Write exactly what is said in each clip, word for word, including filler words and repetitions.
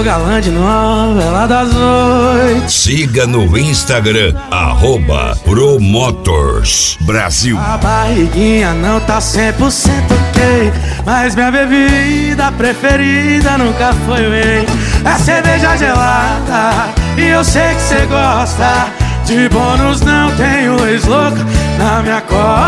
galã de novela das oito. Siga no Instagram, arroba Promotors Brasil. A barriguinha não tá cem por cento ok, mas minha bebida preferida nunca foi whey. É cerveja gelada e eu sei que cê gosta. De bônus não tenho ex-louca na minha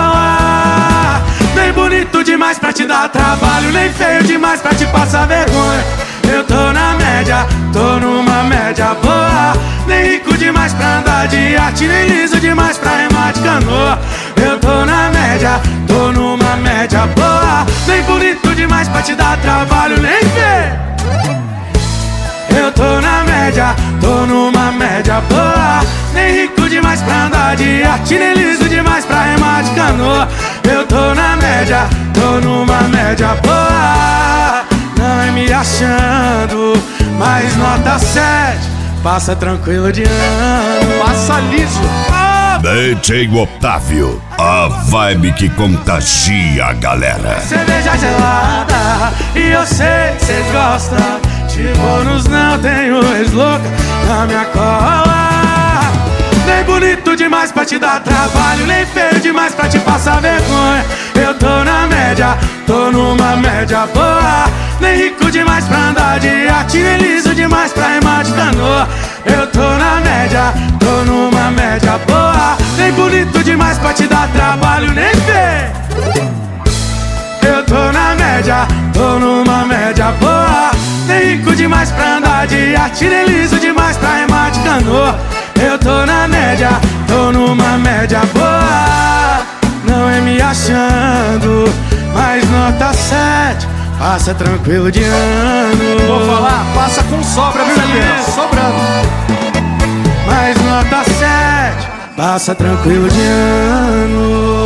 cola. Nem bonito demais pra te dar trabalho, nem feio demais pra te passar vergonha. Eu tô na média, tô numa média boa. Nem rico demais pra andar de iate, nem liso demais pra remar de canoa. Eu tô na média, tô numa média boa. Nem bonito demais pra te dar trabalho, nem feio. Eu tô na média, tô numa média boa. Nem rico demais pra andar de iate, nem liso demais pra remar de canoa. Eu tô na média, tô numa média boa. Não é me achando, mas nota sete. Passa tranquilo de ano, passa liso. Oh! D J Otávio, a vibe que contagia a galera. Cerveja gelada e eu sei que cês gostam. De bônus não tenho ex-louca na minha cola. Nem bonito demais pra te dar trabalho, nem feio demais pra te passar vergonha. Eu tô na média, tô numa média boa. Nem rico demais pra andar de iate, nem liso demais pra remar de canoa. Eu tô na média, tô numa média boa. Nem bonito demais pra te dar trabalho, nem feio. Eu tô na média, tô numa média boa. Nem rico demais pra andar de iate, nem liso demais pra remar de canoa. Eu tô na média, tô numa média boa. Não é me achando, mas nota sete. Passa tranquilo de ano. Vou falar, passa com sobra, viu, Juliano? Sobrando. Mas nota sete. Passa tranquilo de ano.